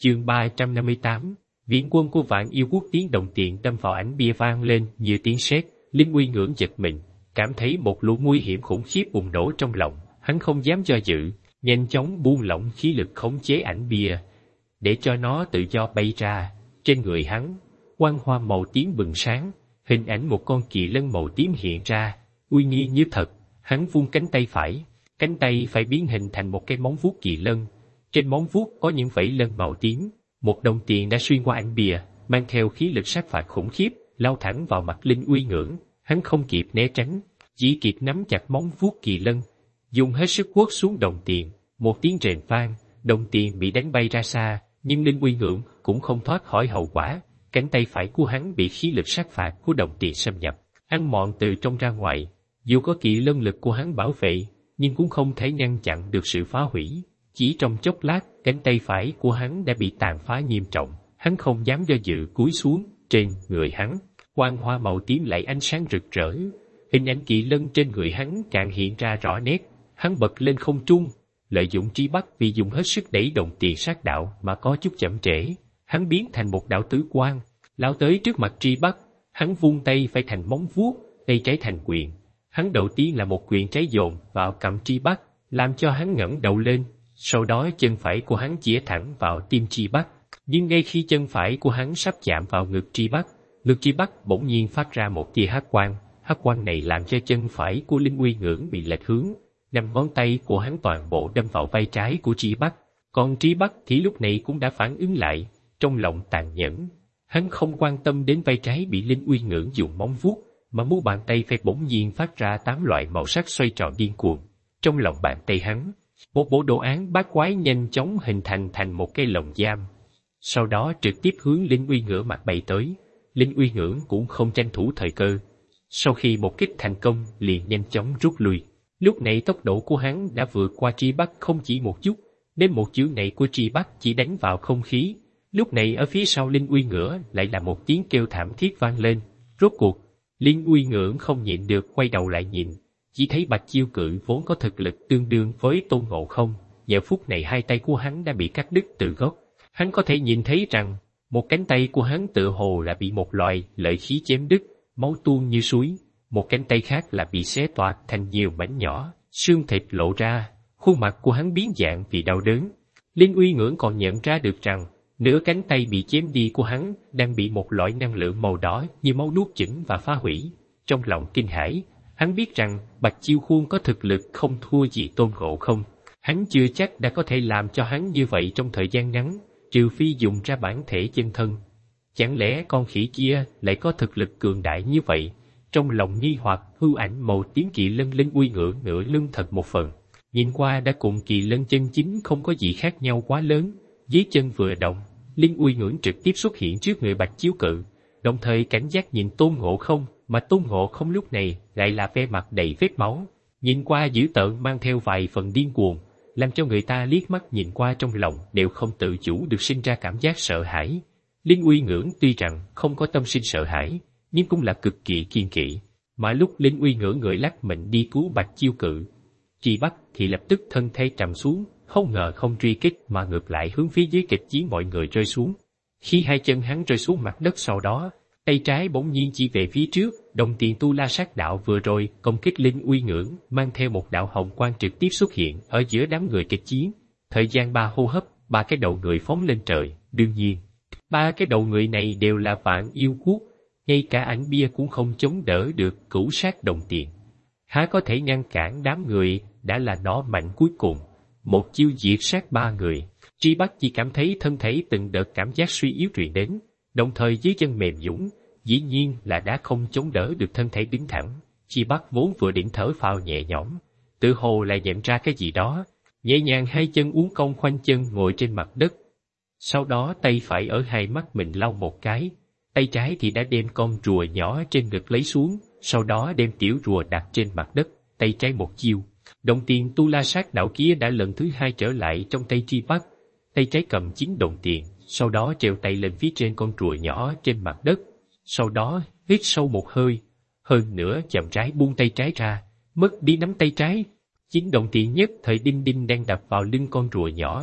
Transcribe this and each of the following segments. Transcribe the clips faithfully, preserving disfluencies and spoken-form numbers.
Chương ba trăm năm mươi tám, Viễn quân của Vạn Yêu Quốc tiếng đồng tiền đâm vào ảnh bia vang lên như tiếng sét. Linh Uy ngưỡng giật mình, cảm thấy một lũ nguy hiểm khủng khiếp bùng nổ trong lòng, hắn không dám do dự, nhanh chóng buông lỏng khí lực khống chế ảnh bia, để cho nó tự do bay ra. Trên người hắn, quang hoa màu tím bừng sáng, hình ảnh một con kỳ lân màu tím hiện ra, uy nghi như thật. Hắn vung cánh tay phải, cánh tay phải biến hình thành một cái móng vuốt kỳ lân. Trên móng vuốt có những vảy lân màu tím, một đồng tiền đã xuyên qua ảnh bìa, mang theo khí lực sát phạt khủng khiếp, lao thẳng vào mặt Linh Uy ngưỡng. Hắn không kịp né tránh, chỉ kịp nắm chặt móng vuốt kỳ lân, dùng hết sức quất xuống đồng tiền. Một tiếng rền vang, đồng tiền bị đánh bay ra xa, nhưng Linh Uy ngưỡng cũng không thoát khỏi hậu quả. Cánh tay phải của hắn bị khí lực sát phạt của đồng tiền xâm nhập, ăn mòn từ trong ra ngoài. Dù có kỳ lân lực của hắn bảo vệ, nhưng cũng không thể ngăn chặn được sự phá hủy. Chỉ trong chốc lát, cánh tay phải của hắn đã bị tàn phá nghiêm trọng. Hắn không dám do dự cúi xuống. Trên người hắn, quang hoa màu tím lại ánh sáng rực rỡ. Hình ảnh kỳ lân trên người hắn càng hiện ra rõ nét. Hắn bật lên không trung, lợi dụng trí bắc vì dùng hết sức đẩy đồng tiền sát đạo mà có chút chậm trễ. Hắn biến thành một đạo tứ quang, lao tới trước mặt tri bắc. Hắn vung tay phải thành móng vuốt, tay trái thành quyền. Hắn đầu tiên là một quyền trái dồn vào cằm tri bắc, làm cho hắn ngẩng đầu lên. Sau đó chân phải của hắn chĩa thẳng vào tim tri bắc. Nhưng ngay khi chân phải của hắn sắp chạm vào ngực tri bắc, ngực tri bắc bỗng nhiên phát ra một tia hắc quang. Hắc quang này làm cho chân phải của Linh Uy ngưỡng bị lệch hướng. Năm ngón tay của hắn toàn bộ đâm vào vai trái của tri bắc. Còn tri bắc thì lúc này cũng đã phản ứng lại, trong lòng tàn nhẫn. Hắn không quan tâm đến vai trái bị Linh Uy ngưỡng dùng móng vuốt, mà mu bàn tay phải bỗng nhiên phát ra tám loại màu sắc xoay tròn điên cuồng. Trong lòng bàn tay hắn, một bộ đồ án bát quái nhanh chóng hình thành thành một cái lồng giam. Sau đó trực tiếp hướng Linh Uy ngưỡng mặt bay tới. Linh Uy ngưỡng cũng không tranh thủ thời cơ. Sau khi một kích thành công, liền nhanh chóng rút lui. Lúc này tốc độ của hắn đã vượt qua tri bắc không chỉ một chút, nên một chưởng này của tri bắc chỉ đánh vào không khí. Lúc này ở phía sau Linh Uy ngưỡng lại là một tiếng kêu thảm thiết vang lên. Rốt cuộc, Linh Uy ngưỡng không nhịn được quay đầu lại nhìn, chỉ thấy Bạch Chiêu Cự vốn có thực lực tương đương với Tôn Ngộ Không, giờ phút này hai tay của hắn đã bị cắt đứt từ gốc. Hắn có thể nhìn thấy rằng, một cánh tay của hắn tựa hồ là bị một loại lợi khí chém đứt, máu tuôn như suối, một cánh tay khác là bị xé toạc thành nhiều mảnh nhỏ, xương thịt lộ ra, khuôn mặt của hắn biến dạng vì đau đớn. Linh Uy ngưỡng còn nhận ra được rằng, nửa cánh tay bị chém đi của hắn đang bị một loại năng lượng màu đỏ như máu nuốt chửng và phá hủy. Trong lòng kinh hãi, hắn biết rằng Bạch Chiêu Khuôn có thực lực không thua gì Tôn Ngộ Không. Hắn chưa chắc đã có thể làm cho hắn như vậy trong thời gian ngắn, trừ phi dùng ra bản thể chân thân. Chẳng lẽ con khỉ kia lại có thực lực cường đại như vậy? Trong lòng nghi hoặc, hư ảnh màu tím kỳ lân Linh Uy ngưỡng nửa lưng thật một phần. Nhìn qua đã cùng kỳ lân chân chính không có gì khác nhau quá lớn. Dưới chân vừa động, Linh Uy ngưỡng trực tiếp xuất hiện trước người Bạch Chiêu Cự, đồng thời cảnh giác nhìn Tôn Ngộ Không, mà Tôn Ngộ Không lúc này lại là vẻ mặt đầy vết máu, nhìn qua dữ tợn mang theo vài phần điên cuồng, làm cho người ta liếc mắt nhìn qua trong lòng đều không tự chủ được sinh ra cảm giác sợ hãi. Linh Uy ngưỡng tuy rằng không có tâm sinh sợ hãi, nhưng cũng là cực kỳ kiên kỵ, mà lúc Linh Uy ngưỡng người lắc mình đi cứu Bạch Chiêu Cự, Tri Bắc thì lập tức thân thể trầm xuống, không ngờ không truy kích mà ngược lại hướng phía dưới kịch chiến mọi người rơi xuống. Khi hai chân hắn rơi xuống mặt đất sau đó, tay trái bỗng nhiên chỉ về phía trước, đồng tiền tu la sát đạo vừa rồi công kích Linh Uy ngưỡng mang theo một đạo hồng quang trực tiếp xuất hiện ở giữa đám người kịch chiến. Thời gian ba hô hấp, ba cái đầu người phóng lên trời. Đương nhiên, ba cái đầu người này đều là Vạn Yêu Quốc, ngay cả ảnh bia cũng không chống đỡ được cửu sát đồng tiền. Há có thể ngăn cản đám người đã là nó mạnh cuối cùng, một chiêu diệt sát ba người. Tri Bắc chỉ cảm thấy thân thể từng đợt cảm giác suy yếu truyền đến, đồng thời dưới chân mềm nhũn, dĩ nhiên là đã không chống đỡ được thân thể đứng thẳng. Tri Bắc vốn vừa định thở phào nhẹ nhõm, tự hồ lại nhận ra cái gì đó, nhẹ nhàng hai chân uốn cong khoanh chân ngồi trên mặt đất. Sau đó tay phải ở hai mắt mình lau một cái, tay trái thì đã đem con rùa nhỏ trên ngực lấy xuống, sau đó đem tiểu rùa đặt trên mặt đất, tay trái một chiêu. Đồng tiền tu la sát đạo kia đã lần thứ hai trở lại trong tay Tri Bắc, tay trái cầm chín đồng tiền, sau đó treo tay lên phía trên con rùa nhỏ trên mặt đất, sau đó hít sâu một hơi, hơn nữa chậm rãi buông tay trái ra, mất đi nắm tay trái. Chín đồng tiền nhất thời đinh đinh đang đập vào lưng con rùa nhỏ,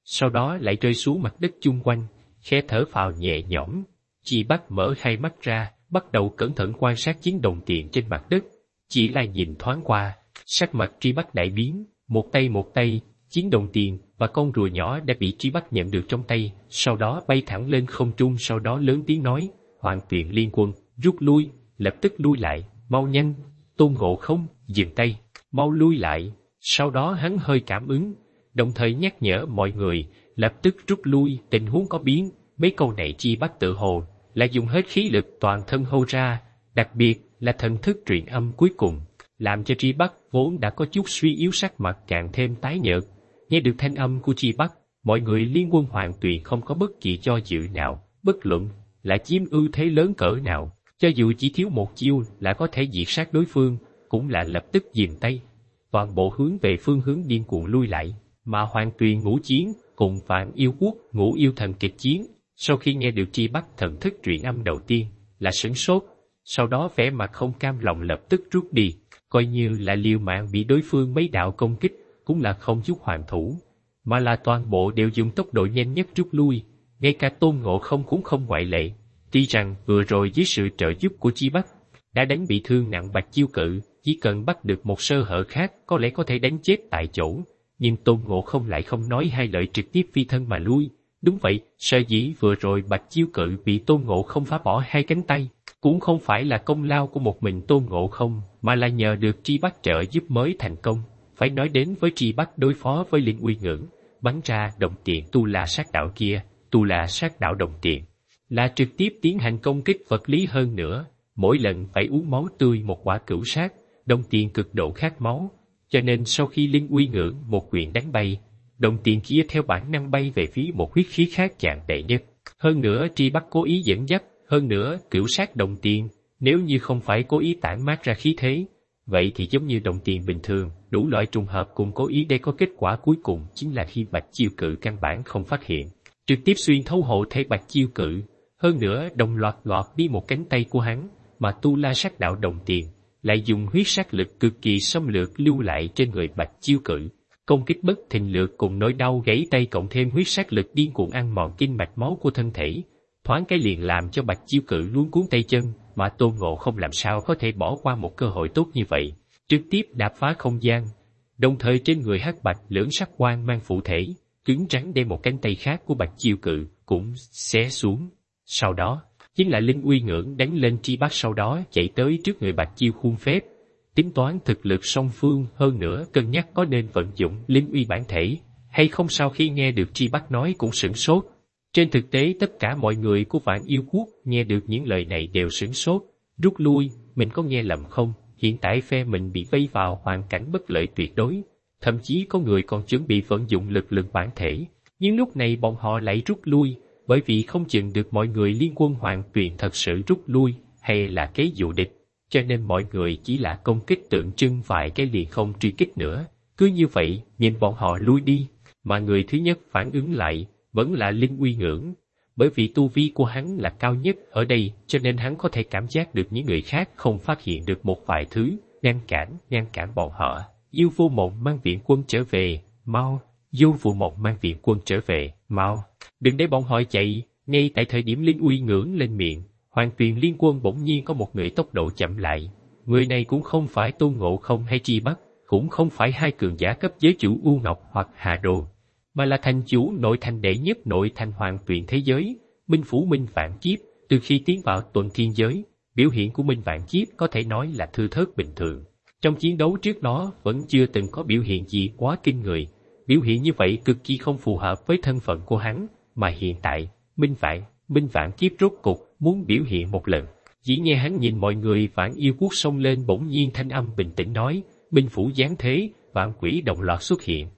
sau đó lại rơi xuống mặt đất chung quanh, khẽ thở phào nhẹ nhõm. Chi Bắc mở hai mắt ra, bắt đầu cẩn thận quan sát chiến đồng tiền trên mặt đất. Chỉ là nhìn thoáng qua, sắc mặt Tri Bắc đại biến, một tay một tay, chiến đồng tiền và con rùa nhỏ đã bị Tri Bắc nhận được trong tay, sau đó bay thẳng lên không trung, sau đó lớn tiếng nói, Hoàng Tuyền liên quân, rút lui, lập tức lui lại, mau nhanh. Tôn Ngộ Không, dừng tay, mau lui lại. Sau đó hắn hơi cảm ứng, đồng thời nhắc nhở mọi người, lập tức rút lui, tình huống có biến. Mấy câu này Chi Bắc tự hồ là dùng hết khí lực toàn thân hô ra, đặc biệt là thần thức truyền âm cuối cùng, làm cho Chi Bắc vốn đã có chút suy yếu sắc mặt càng thêm tái nhợt. Nghe được thanh âm của Chi Bắc, mọi người liên quân Hoàng Tuyền không có bất kỳ do dự nào, bất luận là chiếm ưu thế lớn cỡ nào, cho dù chỉ thiếu một chiêu là có thể diệt sát đối phương, cũng là lập tức dìm tay. Toàn bộ hướng về phương hướng điên cuồng lui lại, mà Hoàng Tuyền ngũ chiến cùng Vạn Yêu Quốc ngũ yêu thần kịch chiến. Sau khi nghe được Chi Bắc thần thức truyền âm đầu tiên là sửng sốt, sau đó vẻ mặt không cam lòng lập tức rút đi, coi như là liều mạng bị đối phương mấy đạo công kích, cũng là không chút hoàn thủ, mà là toàn bộ đều dùng tốc độ nhanh nhất rút lui, ngay cả Tôn Ngộ Không cũng không ngoại lệ. Tuy rằng vừa rồi dưới sự trợ giúp của Chi Bắc đã đánh bị thương nặng Bạch Chiêu Cự, chỉ cần bắt được một sơ hở khác có lẽ có thể đánh chết tại chỗ, nhưng Tôn Ngộ Không lại không nói hai lời trực tiếp phi thân mà lui. Đúng vậy, sở dĩ vừa rồi Bạch Chiêu Cự bị Tôn Ngộ Không phá bỏ hai cánh tay, cũng không phải là công lao của một mình Tôn Ngộ Không, mà là nhờ được Tri Bắc trợ giúp mới thành công. Phải nói đến với Tri Bắc đối phó với Linh Uy Ngưỡng, bắn ra đồng tiền Tu La Sát Đạo kia, Tu La Sát Đạo đồng tiền, là trực tiếp tiến hành công kích vật lý hơn nữa, mỗi lần phải uống máu tươi một quả cửu sát, đồng tiền cực độ khát máu, cho nên sau khi Linh Uy Ngưỡng một quyền đánh bay, đồng tiền kia theo bản năng bay về phía một huyết khí khác tràn đầy nhất. Hơn nữa Tri Bắc cố ý dẫn dắt, hơn nữa cửu sát đồng tiền, nếu như không phải cố ý tản mát ra khí thế, vậy thì giống như đồng tiền bình thường, đủ loại trùng hợp cùng cố ý để có kết quả cuối cùng chính là khi Bạch Chiêu Cự căn bản không phát hiện, trực tiếp xuyên thấu hộ thể Bạch Chiêu Cự, hơn nữa đồng loạt gọt đi một cánh tay của hắn, mà Tu La Sát Đạo đồng tiền lại dùng huyết sát lực cực kỳ xâm lược lưu lại trên người Bạch Chiêu Cự. Công kích bất thình lược cùng nỗi đau gãy tay cộng thêm huyết sát lực điên cuồng ăn mòn kinh mạch máu của thân thể, thoáng cái liền làm cho Bạch Chiêu Cự luống cuống tay chân, mà Tôn Ngộ Không làm sao có thể bỏ qua một cơ hội tốt như vậy, trực tiếp đạp phá không gian, đồng thời trên người hắc bạch lưỡng sắc quang mang phụ thể, cứng rắn đem một cánh tay khác của Bạch Chiêu Cự cũng xé xuống. Sau đó, chính là Linh Uy Ngưỡng đánh lên Tri Bắc, sau đó chạy tới trước người Bạch Chiêu khuôn phép, tính toán thực lực song phương, hơn nữa cân nhắc có nên vận dụng Linh Uy bản thể hay không. Sau khi nghe được Tri Bắc nói cũng sửng sốt. Trên thực tế tất cả mọi người của Vạn Yêu Quốc nghe được những lời này đều sửng sốt. Rút lui, mình có nghe lầm không? Hiện tại phe mình bị vây vào hoàn cảnh bất lợi tuyệt đối, thậm chí có người còn chuẩn bị vận dụng lực lượng bản thể, nhưng lúc này bọn họ lại rút lui, bởi vì không chừng được mọi người liên quân Hoàng Tuyền thật sự rút lui hay là kế dụ địch, cho nên mọi người chỉ là công kích tượng trưng vài cái liền không truy kích nữa. Cứ như vậy, nhìn bọn họ lui đi, mà người thứ nhất phản ứng lại vẫn là Linh Uy Ngưỡng, bởi vì tu vi của hắn là cao nhất ở đây, cho nên hắn có thể cảm giác được những người khác không phát hiện được một vài thứ, ngăn cản, ngăn cản bọn họ. Yêu Vô Mộng mang viện quân trở về, mau! Yêu Vô Mộng mang viện quân trở về, mau! Đừng để bọn họ chạy! Ngay tại thời điểm Linh Uy Ngưỡng lên miệng, Hoàng Tuyền liên quân bỗng nhiên có một người tốc độ chậm lại. Người này cũng không phải Tôn Ngộ Không hay Tri Bắc, cũng không phải hai cường giả cấp giới chủ U Ngọc hoặc Hà Đồ, mà là thành chủ nội thành đệ nhất nội thành Hoàng Tuyền thế giới, Minh Phủ Minh Vạn Kiếp. Từ khi tiến vào tuần thiên giới, biểu hiện của Minh Vạn Kiếp có thể nói là thưa thớt bình thường. Trong chiến đấu trước đó vẫn chưa từng có biểu hiện gì quá kinh người, biểu hiện như vậy cực kỳ không phù hợp với thân phận của hắn, mà hiện tại, Minh Vạn, Minh Vạn Kiếp rốt cục muốn biểu hiện một lần. Chỉ nghe hắn nhìn mọi người Vạn Yêu Quốc xông lên, bỗng nhiên thanh âm bình tĩnh nói, Minh Phủ giáng thế, vạn quỷ đồng loạt xuất hiện.